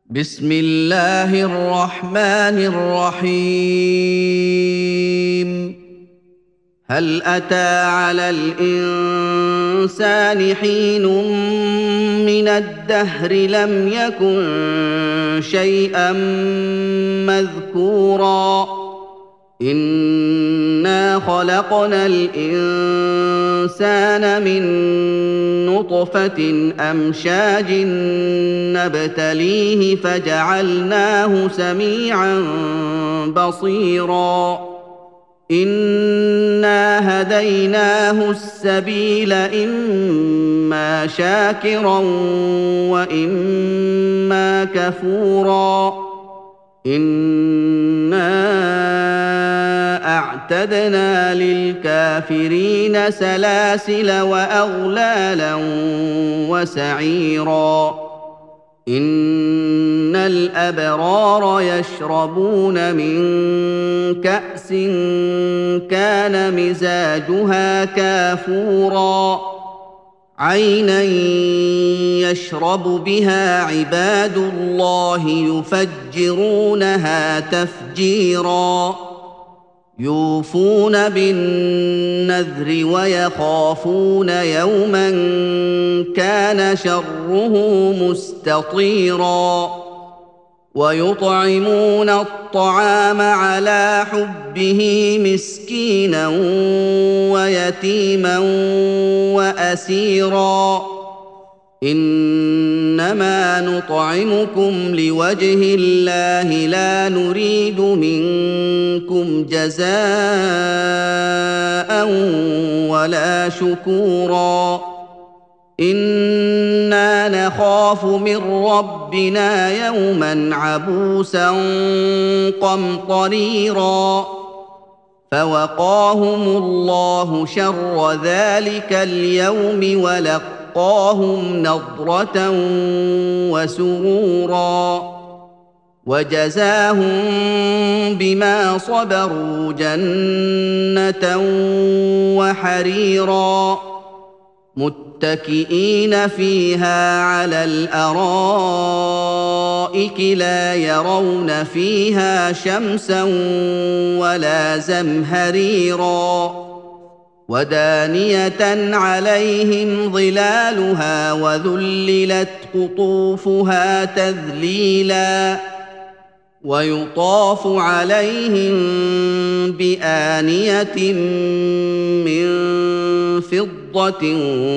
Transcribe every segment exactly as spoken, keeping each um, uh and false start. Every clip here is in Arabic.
بسم الله الرحمن الرحيم. هل أتى على الإنسان حين من الدهر لم يكن شيئا مذكورا إنا خلقنا الإنسان من نطفة أمشاج نبتليه فجعلناه سميعا بصيرا إنا هديناه السبيل إما شاكرا وإما كفورا إنا أعتدنا للكافرين سلاسل وأغلالا وسعيرا إن الأبرار يشربون من كأس كان مزاجها كافورا عينا يشرب بها عباد الله يفجرونها تفجيرا يوفون بالنذر ويخافون يوما كان شره مستطيرا ويطعمون الطعام على حبه مسكينا ويتيما وأسيرا إنما نطعمكم لوجه الله لا نريد منكم جزاء ولا شكورا إنا نخاف من ربنا يوما عبوسا قمطريرا فوقاهم الله شر ذلك اليوم ولقاهم نضرة وسرورا وجزاهم بما صبروا جنة وحريرا متكئين فيها على الأرائك لا يرون فيها شمسا ولا زمهريرا ودانية عليهم ظلالها وذللت قطوفها تذليلا ويطاف عليهم بآنية من فضة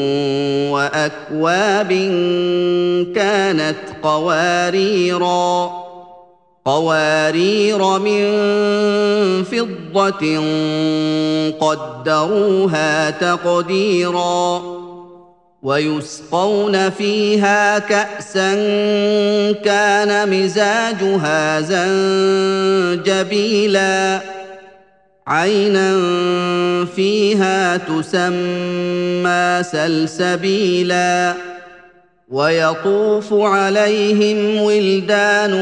وأكواب كانت قواريرا قوارير من فضة قدروها تقديرا ويسقون فيها كأسا كان مزاجها زنجبيلا عينا فيها تسمى سلسبيلا ويطوف عليهم ولدان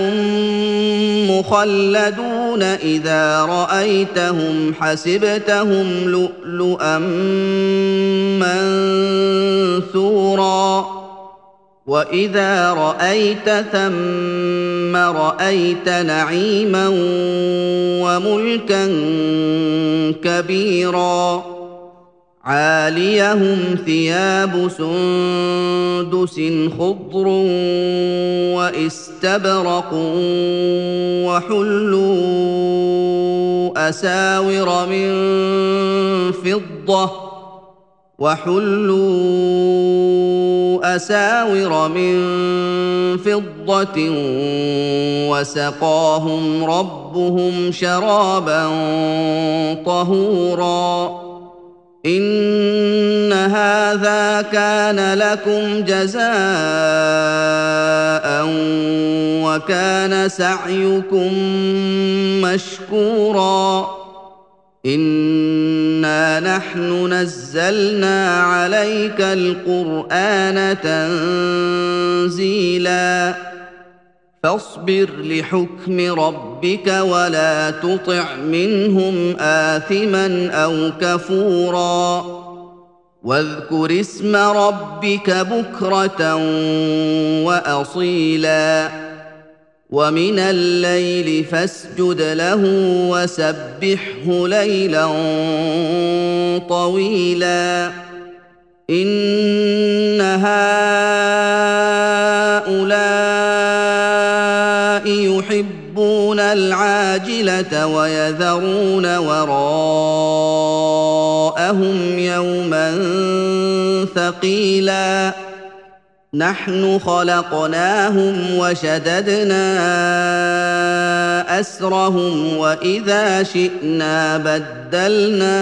مخلدون إذا رأيتهم حسبتهم لؤلؤا منثورا وإذا رأيت ثم رأيت نعيما وملكا كبيرا عاليهم ثياب سندس خضر واستبرق وحلوا أساور من فضة وحلوا أساور من فضة وسقاهم ربهم شرابا طهورا إن هذا كان لكم جزاء وكان سعيكم مشكورا إنا نحن نزلنا عليك القرآن تنزيلا فاصبر لحكم ربك ولا تطع منهم آثما أو كفورا واذكر اسم ربك بكرة وأصيلا ومن الليل فاسجد له وسبحه ليلا طويلا إن هؤلاء يحبون العاجلة ويذرون وراءهم يوما ثقيلا نحن خلقناهم وشددنا أسرهم وإذا شئنا بدلنا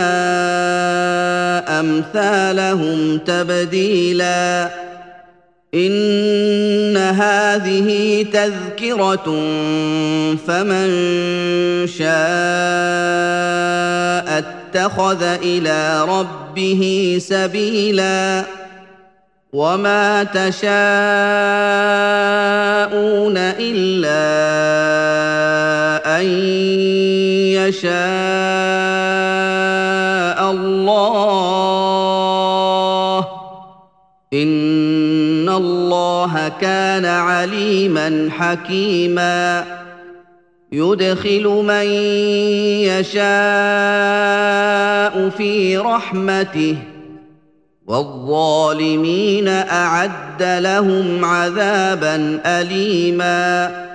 أمثالهم تبديلا إن هذه تذكرة فمن شاء اتخذ إلى ربه سبيلا وما تشاءون إلا أن يشاء الله إن الله كان عليما حكيما يدخل من يشاء في رحمته والظالمين أعد لهم عذابا أليما